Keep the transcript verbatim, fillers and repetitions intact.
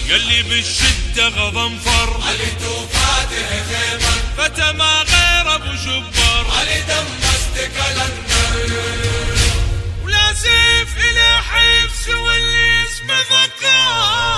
يلي بالشدة غضنفر علي توفاته خيبر فتى ما غير ابو جبر علي دمست كلندر ولا سيف الى حفظ واللي اسمه فقار